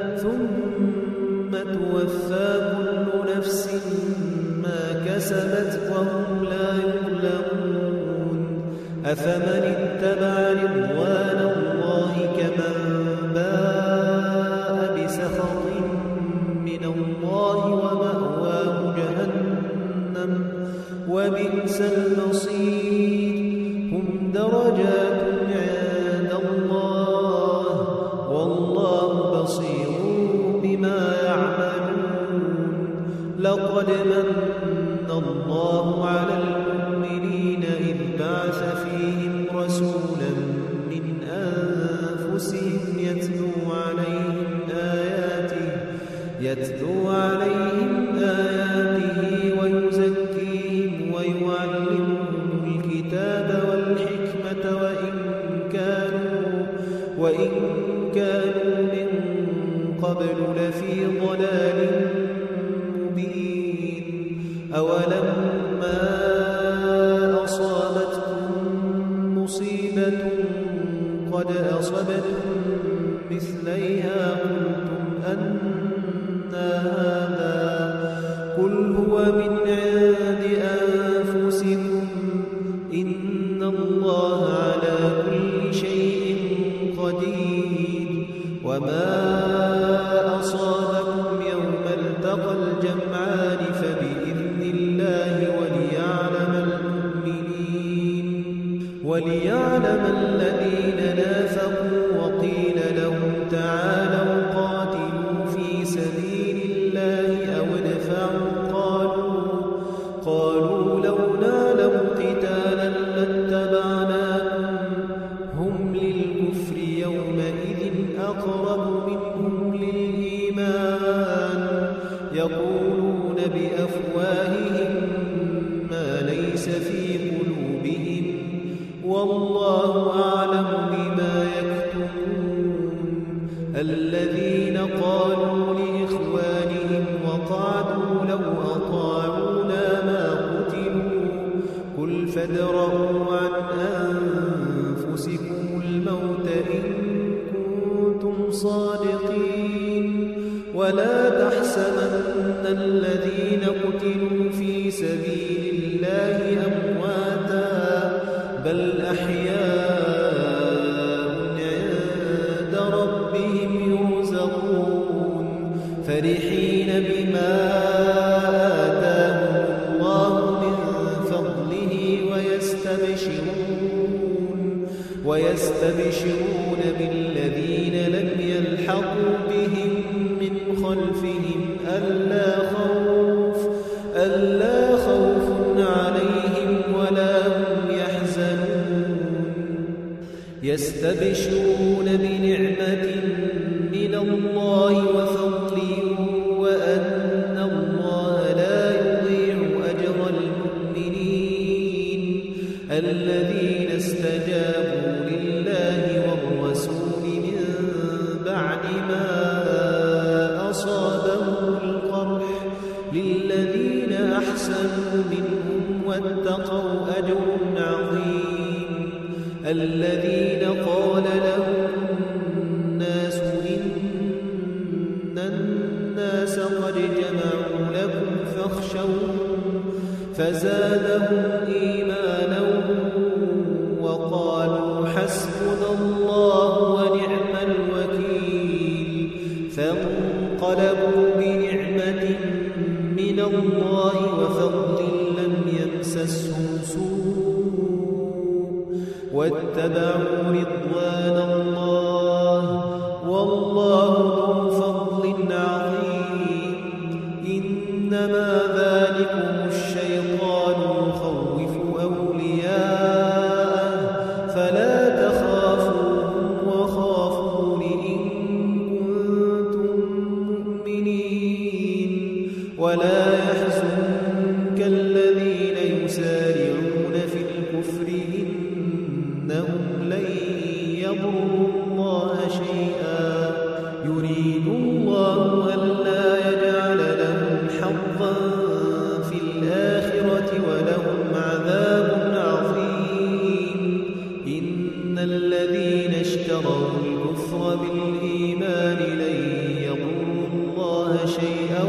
ثم توفى كل نفس ما كسبت وهم لا يظلمون أفمن اتبع رضوان الله كمن باء بسخط من الله ومأواه جهنم وبئس المصير هم درجات عند الله والله بصير بما يعملون لقد من الله على المؤمنين إذ بعث فيهم رسولا من أنفسهم يتلو عليهم آياته ويزكيهم ويعلمهم الكتاب والحكمة وإن كانوا من قبل لفي ضلال مبين أولما أصابتكم مصيبة قد أصبتم مثليها قلتم أنى هذا قل هو من عند أنفسكم إن الله على كل شيء قدير وما أصابكم يوم التقى الجمعان فبإذن الله وليعلم الذين نافقوا وقيل لهم تعالوا قاتلوا في سبيل الله أو ادفعوا قالوا لو نعلم قتالا لاتبعناكم هم للكفر يومئذ أقرب منهم للإيمان يقولون بأفواههم ما ليس في قلوبهم والله أعلم بما يكتمون الذين قالوا لإخوانهم وقعدوا لو أطاعونا ما قتلوا قل فادرءوا عن أنفسكم الموت إن كنتم صادقين ولا تحسبن الذين قتلوا في سبيل الله أمواتا بل أحياء عند ربهم يرزقون فرحين بما آتاهم الله من فضله ويستبشرون بالذين لم يلحقوا بهم من خلفهم ألا خوف عليهم ولا هم يحزنون يستبشرون بنعمة من الله وفضل وأن الله لا يضيع أجر المؤمنين الذين استجابوا لله والرسول من بعد ما أصابهم القرح للذين أحسنوا منهم واتقوا أجر عظيم الذين قال لهم الناس إن الناس قد جمعوا لكم فاخشوهم فزادهم إيمانا وقالوا حسبنا الله ونعم الوكيل فانقلبوا بنعمة من الله وفضل لم يمسسهم سوء واتبعوا رضوان الله والله ذو فضل عظيم إنما ذلكم الشيطان يخوف أولياءه فلا تخافوهم وخافون إن كنتم مؤمنين ولا يحزنك الذين يسارعون في الكفر إنهم لن يضروا الله شيئا يريد الله ألا يجعل لهم حظا في الآخرة ولهم عذاب عظيم إن الذين اشتروا الكفر بالإيمان لن يضروا الله شيئا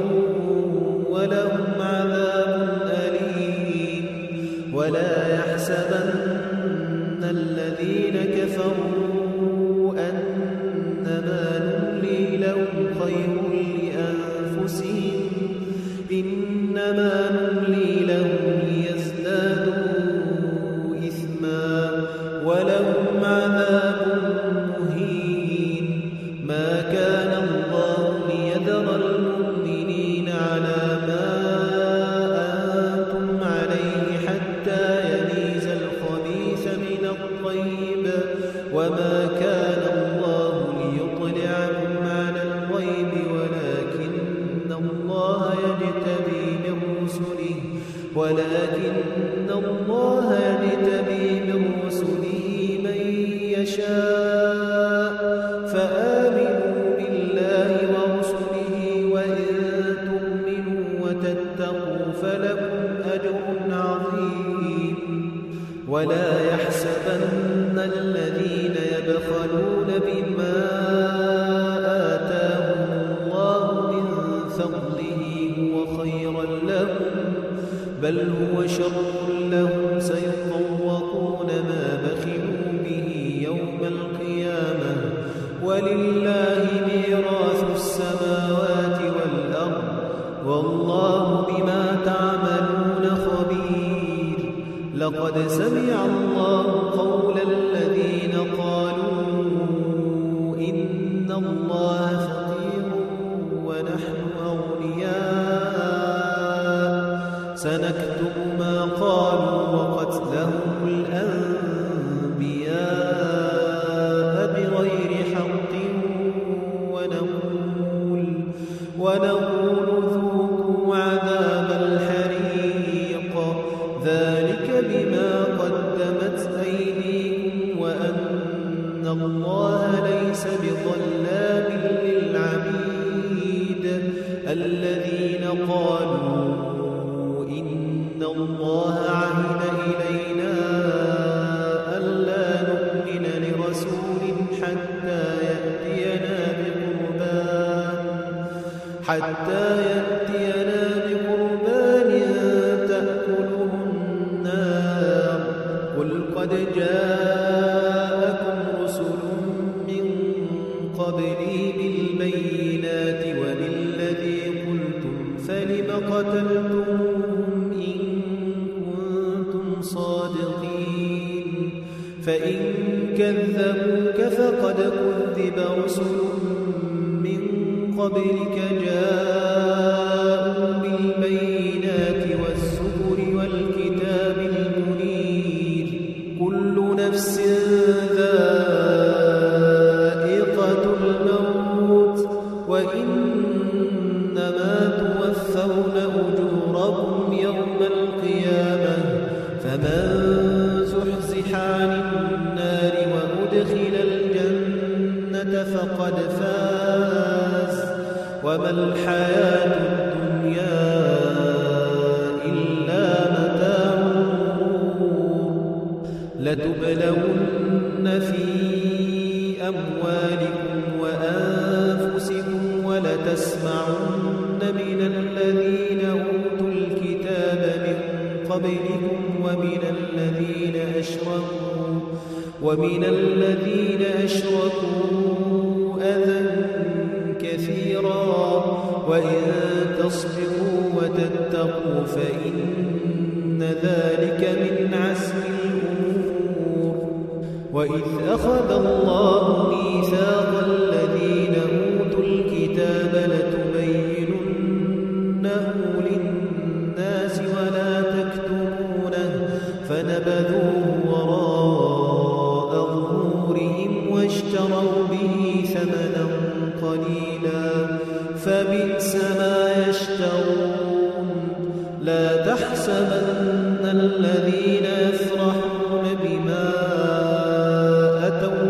ولهم عذاب أليم ولا يحسبن الذين كفروا أنما نملي لهم خير لأنفسهم إنما نملي لهم ليزدادوا إثما ولهم عذاب مهين ما كان الله ليذر المؤمنين على ما أنتم عليه حتى يميز الخبيث من الطيب وما كان الله ليطلعكم على الغيب ولكن الله يجتبي من رسله من يشاء فآمنوا بالله ورسله فلكم أجر عظيم. ولا يحسبن الذين يبخلون بما آتاهم الله من فضله هو خيرا لهم، بل هو شر لهم، سيطوقون ما بخلوا به يوم القيامة، ولله ميراث السماوات والأرض، والله بما تعملون خبير. لقد سمع الله قول الذين قالوا إن الله فقير ونحن أغنياء، سنكتب ما قالوا وقتلهم الأنبياء بغير حق، ونقول ذوقوا عذاب الحريق، ذلك بما قدمت أيديكم وأن الله ليس بظلام للعبيد. الذين قالوا إن الله عهد إلينا ألا نؤمن لرسول حتى يأتينا بقربان تأكله النار، قل قد جاءكم رسل من قبلي بالبينات وبالذي قلتم، فلم قتلتموهم إن كنتم صادقين؟ فإن كذبوك فقد كذب رسل من قبلك جاءوا بالبينات والزبر والكتاب المنير. كل نفس ذائقة الموت، وإنما توفون أجوركم يوم القيامة، فمن زحزح عن النار وأدخل الجنة فقد فاز، وما الحياة الدنيا إلا متاع الغرور. لتبلون في أموالكم وأنفسكم ولتسمعن من الذين أوتوا الكتاب من قبلكم ومن الذين أشركوا أذى كثيرا، وإن تصبروا وتتقوا فإن ذلك من عزم الأمور. وإذ أخذ الله ميثاق الذين أوتوا الكتاب لتبيننه للناس ولا تكتمونه، فنبذوه وراء ظهورهم واشتروا به ثمنا قليلا، فبئس ما يشترون. لا تحسبن الذين يفرحون بما أتوا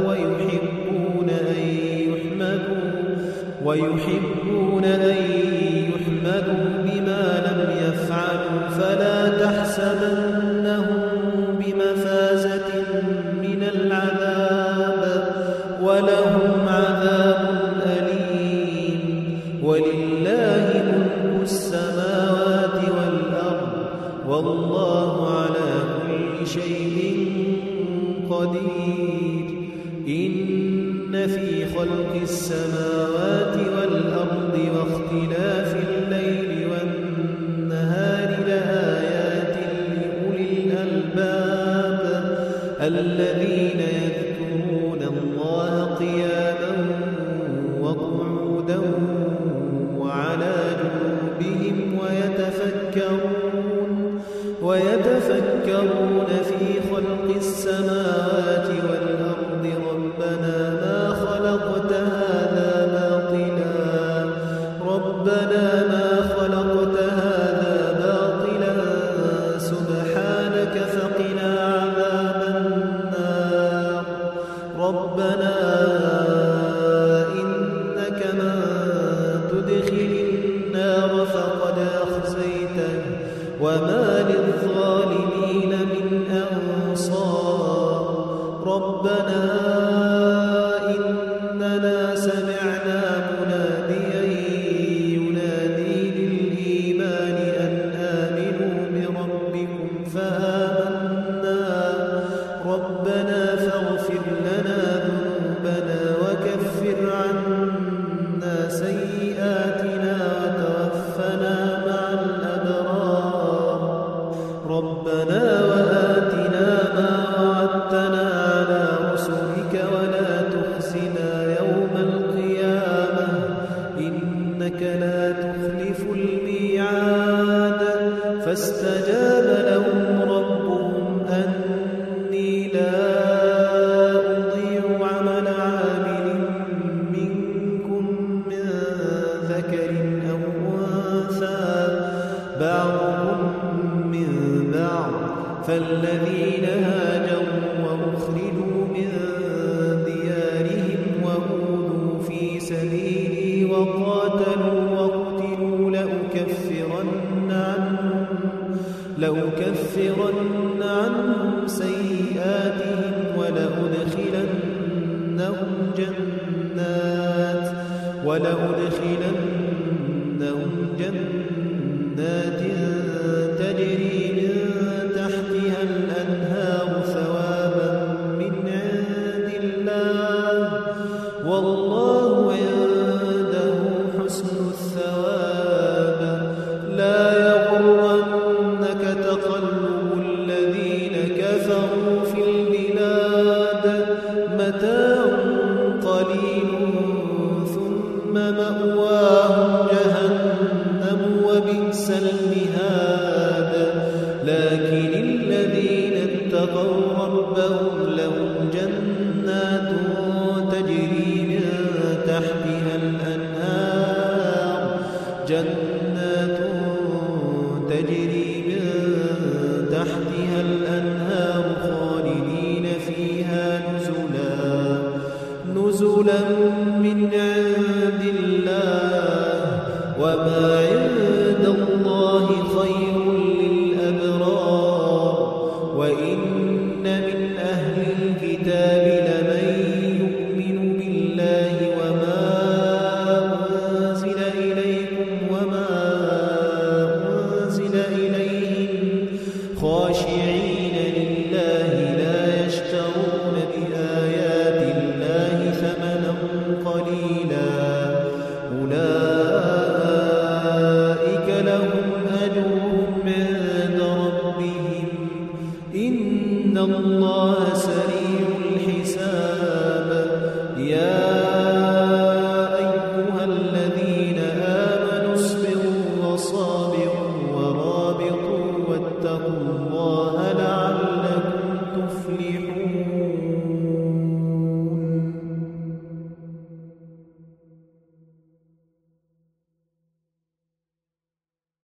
ويحبون أن يحمدوا بما لم يفعلوا، فلا تحسبنهم بمفازة من العذاب، ولهم عذاب أليم. ولله ملك السماوات والأرض، والله على كل شيء قدير. إن في خلق السماوات والأرض واختلاف الليل والنهار لآيات لأولي الألباب، الذين يذكرون الله قياما وقعودا وعلى جنوبهم ويتفكرون في خلق السماوات والأرض، ربنا ما خلقت هذا باطلا سبحانك فقنا عذاب النار. ربنا إنك من تدخل النار فقد أخزيته، وما للظالمين من أنصار ربنا إننا سمعنا مناديا ينادي للإيمان أن آمنوا بربكم فآمنا ربنا فاغفر لنا ذنوبنا وكفر عنا سيئاتنا وتوفنا مع الأبرار ربنا وآتنا ما وعدتنا على رسلك ولا تخزنا يوم القيامة إنك لا تخلف الميعاد فاستجاب لهم ربهم أني لا أضيع عمل عامل منكم من ذكر أو أنثى بعضكم من بعض فالذين هاجروا وأخرجوا من ديارهم وأوذوا في سبيلي وقاتلوا وقتلوا لأكفرن عنهم سيئاتهم ولأدخلنهم جنات تجري من تحتها الأنهار ثوابا من عند الله والله عنده حسن الثواب لا يغرنك تقلب الذين كفروا في البلاد متاع قليل ثم مأواهم جهنم وبئس المهاد لكن الذين اتقوا ربهم لهم جنات تجري من تحتها الأنهار